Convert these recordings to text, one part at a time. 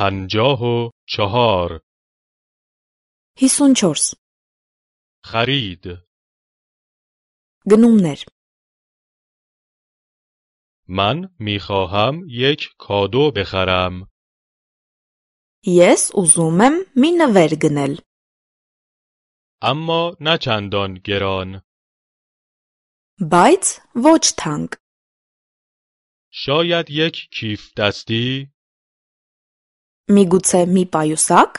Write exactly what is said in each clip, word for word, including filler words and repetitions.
پنجاه و چهار. هیسون چورس. خرید. گنومنر. من میخواهم یک کادو بخرم. یس اوزومم می نویر گنل. اما نه چندان گران. بایت وچ تانگ. شاید یک کیف دستی. میگوچه می پایوساک.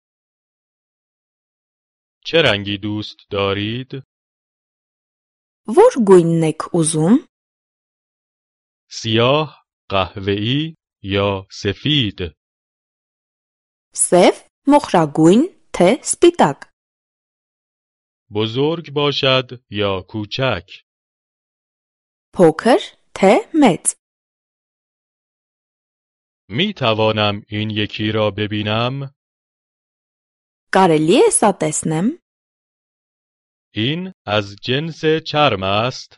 چه رنگی دوست دارید؟ ور گویننک اوزوم. سیاه، قهوه‌ای یا سفید؟ سف مخرگوین ته سپیتاک. بزرگ باشد یا کوچک؟ پوکر ته مت. می توانم این یکی را ببینم؟ կարելի է սա տեսնեմ? این از جنس چرم است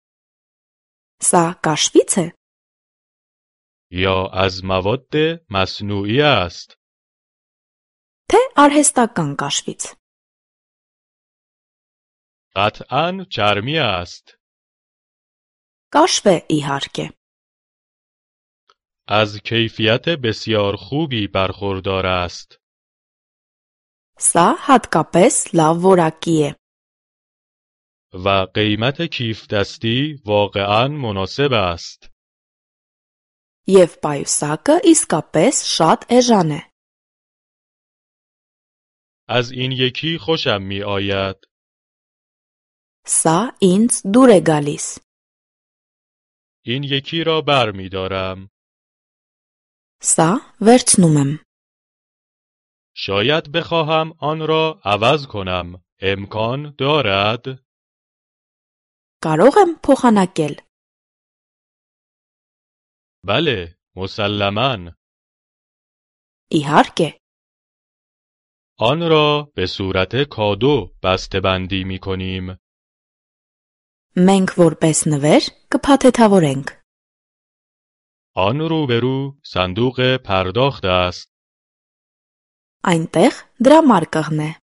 Սա կաշվից է? یا از مواد مصنوعی است؟ Թե արհեստական կաշվից? قطعاً چرمی است. Կաշվ է իհարկե. از کیفیت بسیار خوبی برخوردار است. Սա հատկապես լավ որակի է. و قیمت کیف دستی واقعاً مناسب است. Եվ պայուսակը իսկապես շատ էժան է. از این یکی خوشم می آید. Սա ինձ դուր է գալիս. این یکی را بر می دارم. Սա վերցնում եմ. شاید بخواهم آن را عوض کنم. امکان دارد؟ Կարող եմ փոխանակել? بله، مسلماً. Իհարկե. آن را به صورت کادو بسته‌بندی می کنیم. Մենք որպես նվեր կփաթեթավորենք. آن روبرو صندوق پرداخت است. Այնտեղ դրամարկղն է.